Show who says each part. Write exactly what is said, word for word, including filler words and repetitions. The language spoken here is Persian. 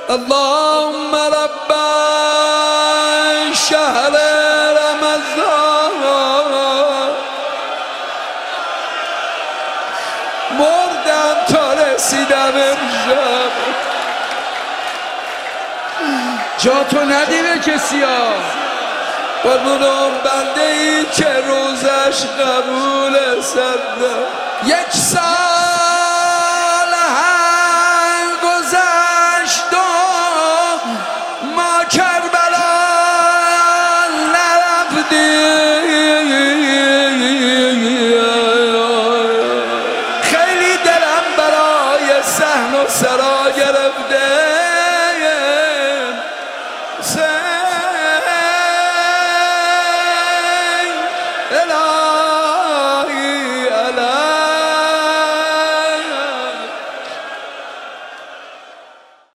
Speaker 1: اللهم رب شهر رمضان مردم تا رسیدم امشب. جا تو ندیره کسی ها قربونم بنده ای که روزش قبول صدق یک سال